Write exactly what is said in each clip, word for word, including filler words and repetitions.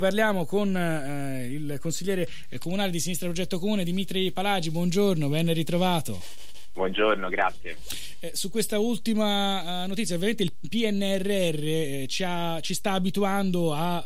Parliamo con eh, il consigliere comunale di Sinistra Progetto Comune Dimitri Palagi. Buongiorno, ben ritrovato. Buongiorno, grazie. Eh, su questa ultima uh, notizia, ovviamente il P N R R eh, ci, ha, ci sta abituando a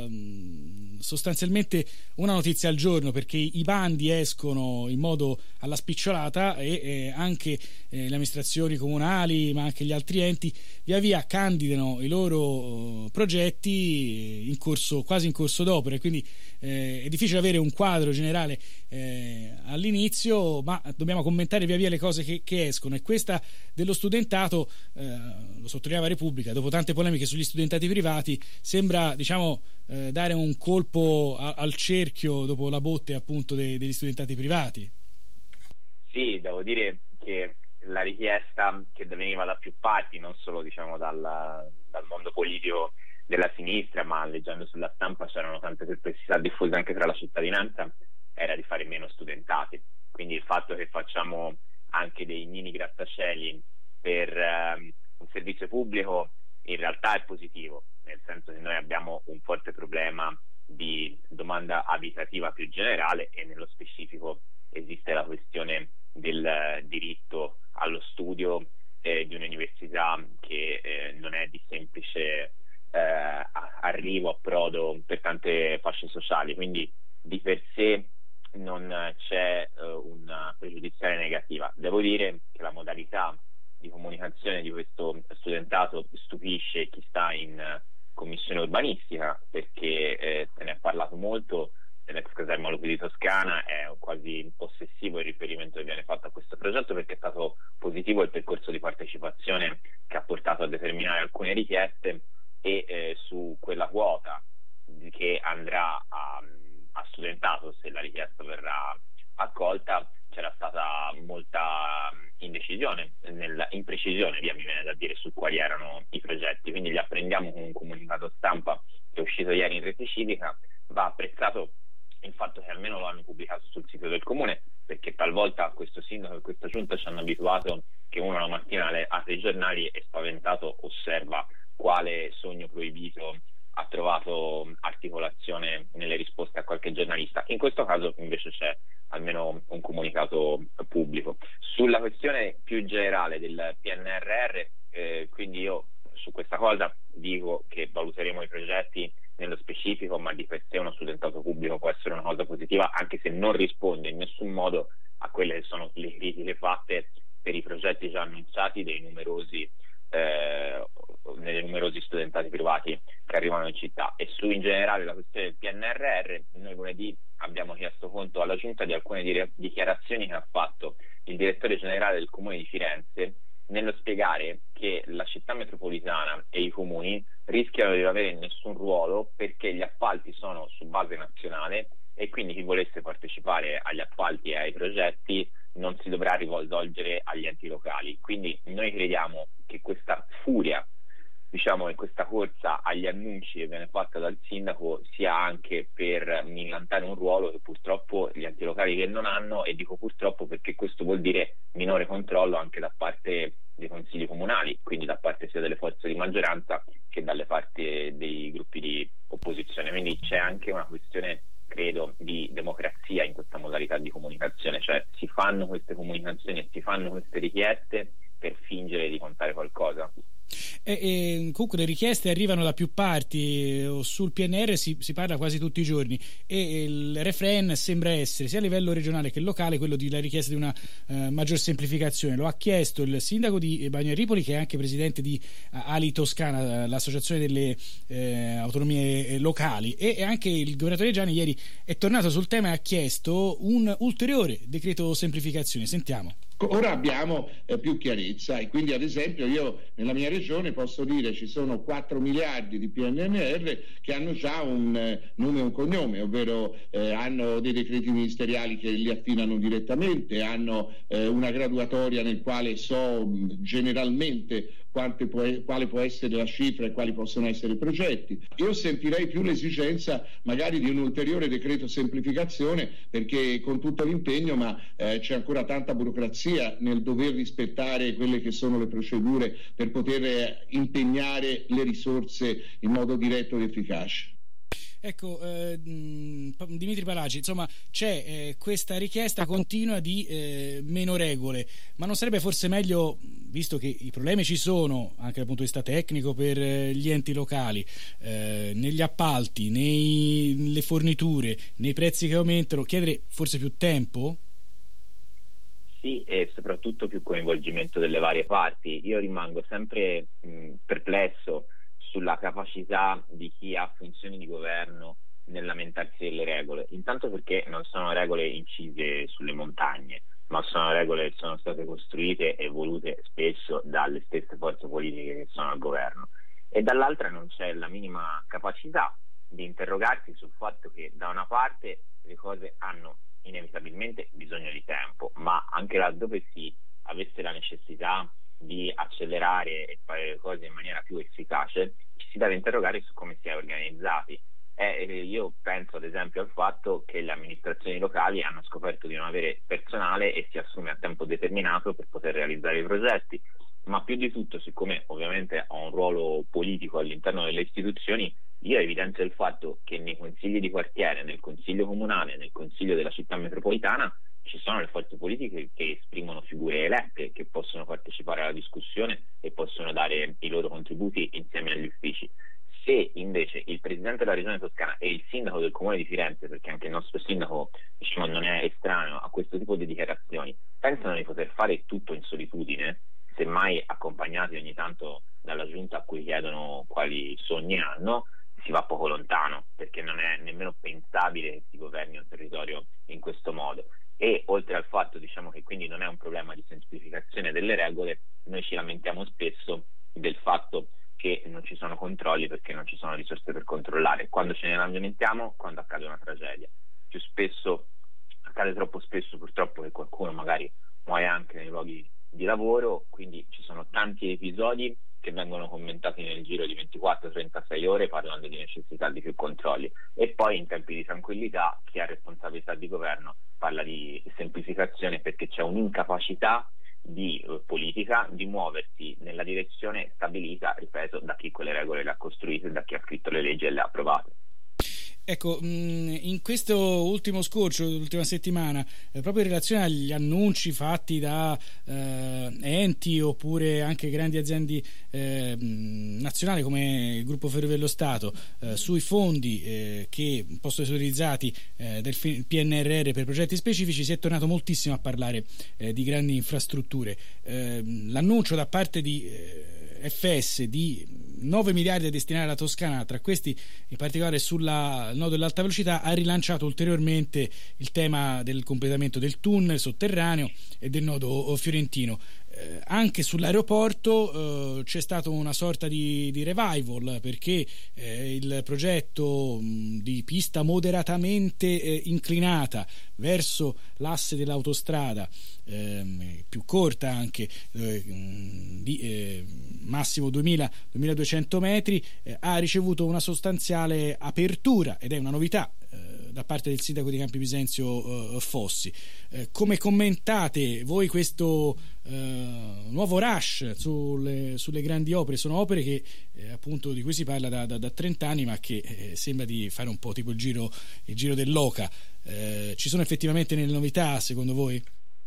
uh, sostanzialmente una notizia al giorno, perché i bandi escono in modo alla spicciolata e eh, anche eh, le amministrazioni comunali, ma anche gli altri enti via via candidano i loro uh, progetti in corso, quasi in corso d'opera, quindi eh, è difficile avere un quadro generale eh, all'inizio, ma dobbiamo commentare via via le cose che, che escono. E questa dello studentato, eh, lo sottolineava Repubblica, dopo tante polemiche sugli studentati privati, sembra, diciamo, eh, dare un colpo a, al cerchio dopo la botte appunto de, degli studentati privati. Sì, devo dire che la richiesta che veniva da più parti, non solo diciamo dal, dal mondo politico della sinistra, ma leggendo sulla stampa c'erano tante perplessità diffuse anche tra la cittadinanza, era di fare meno studentati. Quindi il fatto che facciamo anche dei mini grattacieli per um, un servizio pubblico in realtà è positivo, nel senso che noi abbiamo un forte problema di domanda abitativa più generale e nello specifico esiste la questione del uh, diritto allo studio eh, di un'università che eh, non è di semplice eh, arrivo, approdo per tante fasce sociali, quindi di per sé non c'è uh, una pregiudiziale negativa. Devo dire che la modalità di comunicazione di questo studentato stupisce chi sta in uh, commissione urbanistica, perché eh, se ne è parlato molto nell'ex caserma Lupi di Toscana, è quasi ossessivo il riferimento che viene fatto a questo progetto, perché è stato positivo il percorso di partecipazione che ha portato a determinare alcune richieste e eh, su quella quota che andrà a a studentato, se la richiesta verrà accolta, c'era stata molta indecisione, nella imprecisione, via mi viene da dire, su quali erano i progetti. Quindi li apprendiamo con un comunicato stampa che è uscito ieri in rete civica. Va apprezzato il fatto che almeno lo hanno pubblicato sul sito del comune, perché talvolta questo sindaco e questa giunta ci hanno abituato che uno la mattina apre i giornali e spaventato osserva quale sogno proibito ha trovato articolazione nelle risposte a qualche giornalista. In questo caso invece c'è almeno un comunicato pubblico. Sulla questione più generale del P N R R, eh, quindi io su questa cosa dico che valuteremo i progetti nello specifico, ma di per sé uno studentato pubblico può essere una cosa positiva, anche se non risponde in nessun modo a quelle che sono le critiche fatte per i progetti già annunciati dei numerosi Eh, nei numerosi studentati privati che arrivano in città. E su in generale la questione del P N R R, noi lunedì abbiamo chiesto conto alla Giunta di alcune di- dichiarazioni che ha fatto il direttore generale del Comune di Firenze nello spiegare che la città metropolitana e i comuni rischiano di non avere nessun ruolo perché gli appalti sono su base nazionale e quindi chi volesse partecipare agli appalti e ai progetti non si dovrà rivolgere agli enti locali. Quindi noi crediamo che questa furia, diciamo, e questa corsa agli annunci che viene fatta dal sindaco sia anche per millantare un ruolo che purtroppo gli enti locali che non hanno, e dico purtroppo perché questo vuol dire minore controllo anche da parte dei consigli comunali, quindi da parte sia delle forze di maggioranza che dalle parti dei gruppi di opposizione. Quindi c'è anche una questione, credo, di democrazia in questa modalità di comunicazione, cioè si fanno queste comunicazioni e si fanno queste richieste per fingere di contare qualcosa. E, e, comunque le richieste arrivano da più parti, eh, sul P N R R si, si parla quasi tutti i giorni e il refrain sembra essere sia a livello regionale che locale quello di la richiesta di una eh, maggior semplificazione. Lo ha chiesto il sindaco di Bagnaripoli, che è anche presidente di uh, Ali Toscana, l'associazione delle eh, autonomie locali, e, e anche il governatore Gianni ieri è tornato sul tema e ha chiesto un ulteriore decreto semplificazione. Sentiamo. Ora abbiamo eh, più chiarezza e quindi ad esempio io nella mia regione posso dire ci sono quattro miliardi di P N R R che hanno già un eh, nome e un cognome, ovvero eh, hanno dei decreti ministeriali che li affinano direttamente, hanno eh, una graduatoria nel quale so mh, generalmente quante può, quale può essere la cifra e quali possono essere i progetti. Io sentirei più l'esigenza magari di un ulteriore decreto semplificazione, perché con tutto l'impegno ma eh, c'è ancora tanta burocrazia nel dover rispettare quelle che sono le procedure per poter impegnare le risorse in modo diretto ed efficace. Ecco, eh, Dimitri Palagi, insomma, c'è eh, questa richiesta continua di eh, meno regole, ma non sarebbe forse meglio, visto che i problemi ci sono anche dal punto di vista tecnico per eh, gli enti locali, eh, negli appalti, nei, nelle forniture, nei prezzi che aumentano, chiedere forse più tempo? Sì, e soprattutto più coinvolgimento delle varie parti. Io rimango sempre mh, perplesso sulla capacità di chi ha funzioni di governo nel lamentarsi delle regole, intanto perché non sono regole incise sulle montagne, ma sono regole che sono state costruite e volute spesso dalle stesse forze politiche che sono al governo, e dall'altra non c'è la minima capacità di interrogarsi sul fatto che da una parte le cose hanno inevitabilmente bisogno di tempo, ma anche laddove si avesse la necessità di accelerare e fare le cose in maniera più efficace, ci si deve interrogare su come si è organizzati. Eh, io penso ad esempio al fatto che le amministrazioni locali hanno scoperto di non avere personale e si assume a tempo determinato per poter realizzare i progetti, ma più di tutto, siccome ovviamente ho un ruolo politico all'interno delle istituzioni, io evidenzio il fatto che nei consigli di quartiere, nel consiglio comunale, nel consiglio della città metropolitana ci sono le forze politiche che esprimono figure elette, che possono partecipare alla discussione e possono dare i loro contributi insieme agli uffici. Se invece il presidente della regione Toscana e il sindaco del comune di Firenze, perché anche il nostro sindaco diciamo, non è estraneo a questo tipo di dichiarazioni, pensano di poter fare tutto in solitudine, semmai accompagnati ogni tanto dalla giunta a cui chiedono quali sogni hanno, si va poco lontano, perché non è nemmeno pensabile che si governi un territorio in questo modo. E oltre al fatto diciamo che quindi non è un problema di semplificazione delle regole, noi ci lamentiamo spesso del fatto che non ci sono controlli perché non ci sono risorse per controllare. Quando ce ne lamentiamo? Quando accade una tragedia. Più spesso, accade troppo spesso purtroppo che qualcuno magari muore anche nei luoghi di lavoro, quindi ci sono tanti episodi che vengono commentati nel giro di ventiquattro trentasei ore parlando di necessità di più controlli, e poi in tempi di tranquillità chi ha responsabilità di governo parla di semplificazione perché c'è un'incapacità di eh, politica di muoversi nella direzione stabilita, ripeto, da chi quelle regole le ha costruite, da chi ha scritto le leggi e le ha approvate. Ecco, in questo ultimo scorcio, l'ultima settimana, eh, proprio in relazione agli annunci fatti da eh, enti oppure anche grandi aziende eh, nazionali come il Gruppo Ferrovie dello Stato eh, sui fondi eh, che possono essere utilizzati eh, del P N R R per progetti specifici, si è tornato moltissimo a parlare eh, di grandi infrastrutture. Eh, l'annuncio da parte di eh, F S di nove miliardi da destinare alla Toscana, tra questi in particolare sul nodo dell'alta velocità, ha rilanciato ulteriormente il tema del completamento del tunnel sotterraneo e del nodo fiorentino. Eh, anche sull'aeroporto eh, c'è stata una sorta di, di revival, perché eh, il progetto mh, di pista moderatamente eh, inclinata verso l'asse dell'autostrada, eh, più corta anche, eh, di eh, massimo duemila duemiladuecento metri, eh, ha ricevuto una sostanziale apertura, ed è una novità eh, da parte del sindaco di Campi Bisenzio eh, Fossi. Eh, come commentate voi questo eh, nuovo rush sulle, sulle grandi opere? Sono opere che eh, appunto di cui si parla da, da, da trenta anni, ma che eh, sembra di fare un po' tipo il giro, il giro dell'oca. Eh, ci sono effettivamente delle novità secondo voi?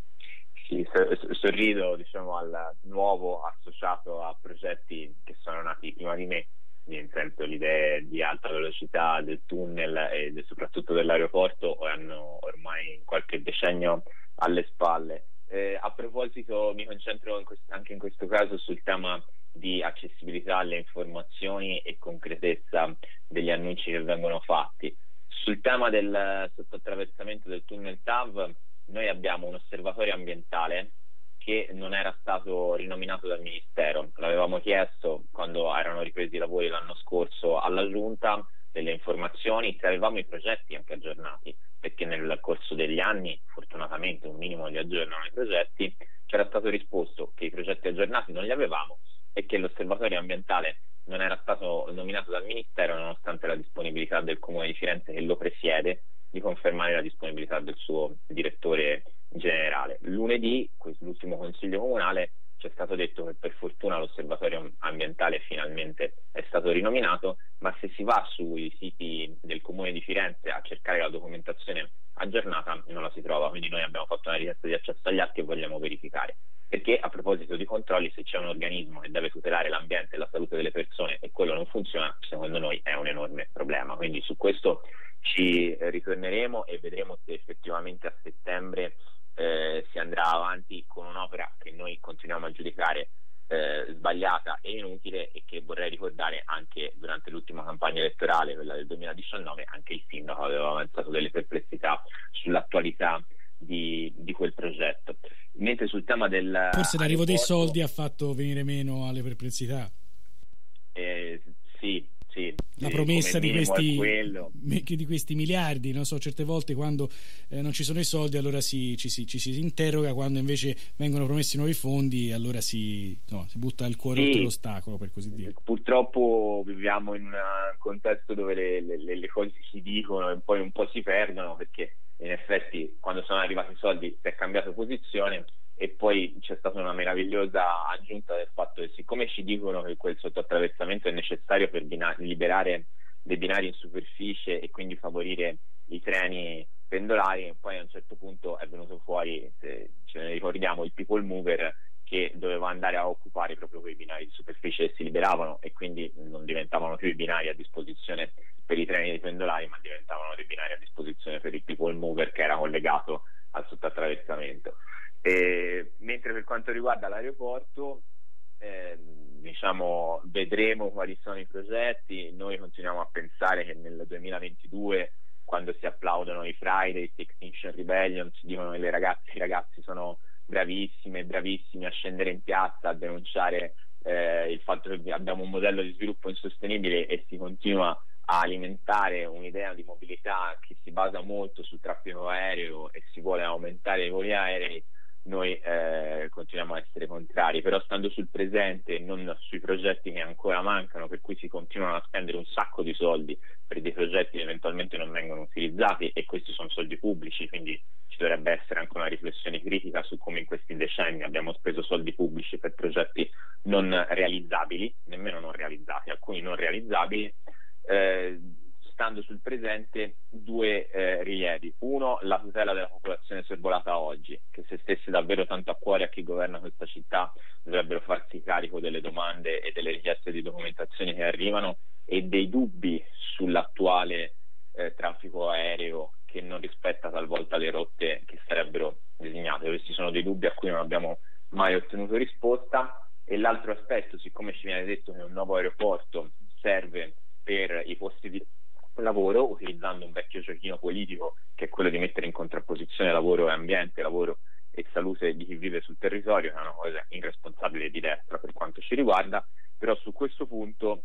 Sì, sorrido diciamo al nuovo associato a progetti che sono nati prima di me, nel senso le idee di alta velocità, del tunnel e soprattutto dell'aeroporto hanno ormai qualche decennio alle spalle. Eh, a proposito mi concentro in quest- anche in questo caso sul tema di accessibilità alle informazioni e concretezza degli annunci che vengono fatti. Sul tema del sottoattraversamento del tunnel T A V noi abbiamo un osservatorio ambientale che non era stato rinominato dal Ministero. L'avevamo chiesto quando erano ripresi i lavori l'anno scorso alla Giunta delle informazioni, se avevamo i progetti anche aggiornati, perché nel corso degli anni fortunatamente un minimo li aggiornano i progetti. C'era stato risposto che i progetti aggiornati non li avevamo e che l'osservatorio ambientale non era stato nominato dal Ministero, nonostante la disponibilità del Comune di Firenze che lo presiede di confermare la disponibilità del suo direttore generale. Lunedì, l'ultimo consiglio comunale, ci è stato detto che per fortuna l'osservatorio ambientale finalmente è stato rinominato, ma se si va sui siti del Comune Comune di Firenze a cercare la documentazione aggiornata non la si trova, quindi noi abbiamo fatto una richiesta di accesso agli atti e vogliamo verificare. Perché a proposito di controlli, se c'è un organismo che deve tutelare l'ambiente e la salute delle persone e quello non funziona, secondo noi è un enorme problema. Quindi su questo ci ritorneremo e vedremo se effettivamente a settembre eh, si andrà avanti con un'opera che noi continuiamo a giudicare eh, sbagliata e inutile, e che vorrei ricordare anche durante l'ultima campagna elettorale, quella del duemiladiciannove, anche il sindaco aveva avanzato delle perplessità sull'attualità di, di quel progetto. Mentre sul tema del forse l'arrivo dei soldi ha fatto venire meno alle perplessità. Eh, sì, sì, la sì, promessa di questi, di questi miliardi, non so, certe volte quando eh, non ci sono i soldi allora si, ci, si, ci si interroga, quando invece vengono promessi nuovi fondi allora si, no, si butta il cuore oltre sì, l'ostacolo, per così dire. Purtroppo viviamo in un contesto dove le, le, le cose si dicono e poi un po' si perdono, perché in effetti quando sono arrivati i soldi si è cambiato posizione, e poi c'è stata una meravigliosa aggiunta del fatto che, siccome ci dicono che quel sottoattraversamento è necessario per binari, liberare dei binari in superficie e quindi favorire i treni pendolari, poi a un certo punto è venuto fuori, se ce ne ricordiamo, il people mover che doveva andare a occupare proprio quei binari di superficie che si liberavano, e quindi non diventavano più i binari a disposizione per i treni dei pendolari, ma diventavano dei binari a disposizione per il people mover che era collegato al sottoattraversamento. E, mentre per quanto riguarda l'aeroporto, eh, diciamo, vedremo quali sono i progetti. Noi continuiamo a pensare che nel duemilaventidue, quando si applaudono i Fridays, Extinction Rebellion, si dicono che le ragazze e i ragazzi sono bravissime, bravissimi a scendere in piazza a denunciare eh, il fatto che abbiamo un modello di sviluppo insostenibile e si continua a alimentare un'idea di mobilità che si basa molto sul traffico aereo e si vuole aumentare i voli aerei. Noi eh, continuiamo a essere contrari, però stando sul presente e non sui progetti che ancora mancano, per cui si continuano a spendere un sacco di soldi per dei progetti che eventualmente non vengono utilizzati, e questi sono soldi pubblici, quindi ci dovrebbe essere anche una riflessione critica su come in questi decenni abbiamo speso soldi pubblici per progetti non realizzabili, nemmeno non realizzati, alcuni non realizzabili. Eh, stando sul presente, due eh, rilievi. Uno, la tutela della popolazione sorvolata oggi, che se stesse davvero tanto a cuore a chi governa questa città dovrebbero farsi carico delle domande e delle richieste di documentazione che arrivano e dei dubbi sull'attuale eh, traffico aereo, che non rispetta talvolta le rotte che sarebbero disegnate. Questi sono dei dubbi a cui non abbiamo mai ottenuto risposta. E l'altro aspetto, siccome ci viene detto che un nuovo aeroporto serve per i posti di lavoro, utilizzando un vecchio giochino politico che è quello di mettere in contrapposizione lavoro e ambiente, lavoro e salute di chi vive sul territorio, che è una cosa irresponsabile di destra per quanto ci riguarda. Però su questo punto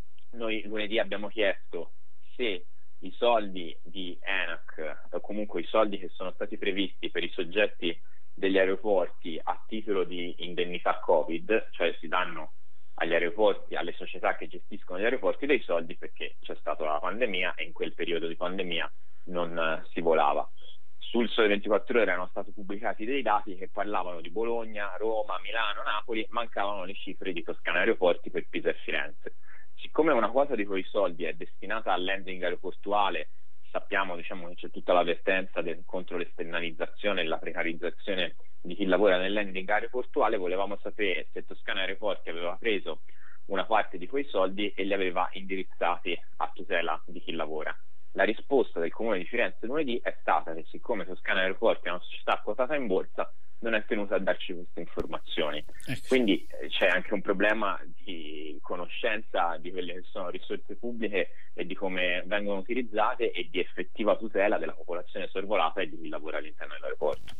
noi lunedì abbiamo chiesto se i soldi di ENAC, o comunque i soldi che sono stati previsti per i soggetti degli aeroporti a titolo di indennità Covid, cioè si danno agli aeroporti, alle società che gestiscono gli aeroporti dei soldi perché c'è stata la pandemia e in quel periodo di pandemia non uh, si volava. Sul Sole ventiquattro Ore erano stati pubblicati dei dati che parlavano di Bologna, Roma, Milano, Napoli, mancavano le cifre di Toscana Aeroporti per Pisa e Firenze. Siccome una quota di quei soldi è destinata al landing aeroportuale, sappiamo, diciamo, che c'è tutta l'avvertenza del, contro l'esternalizzazione e la precarizzazione di chi lavora nel landing aeroportuale, volevamo sapere se Toscana Aeroporti aveva preso una parte di quei soldi e li aveva indirizzati a tutela di chi lavora. La risposta del Comune di Firenze lunedì è stata che, siccome Toscana Aeroporti è una società quotata in borsa, non è tenuta a darci queste informazioni. Ecco. Quindi eh, c'è anche un problema di conoscenza di quelle che sono risorse pubbliche e di come vengono utilizzate, e di effettiva tutela della popolazione sorvolata e di chi lavora all'interno dell'aeroporto.